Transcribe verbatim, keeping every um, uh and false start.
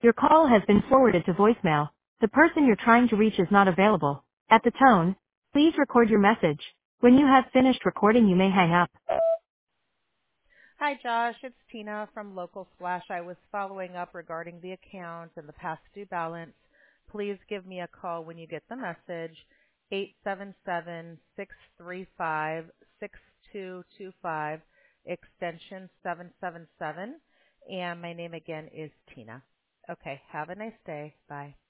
Your call has been forwarded to voicemail. The person you're trying to reach is not available. At the tone, please record your message. When you have finished recording, you may hang up. Hi, Josh. It's Tina from Local Flash. I was following up regarding the account and the past due balance. Please give me a call when you get the message, eight seven seven, six three five, six two two five, extension seven seven seven. And my name again is Tina. Okay, have a nice day. Bye.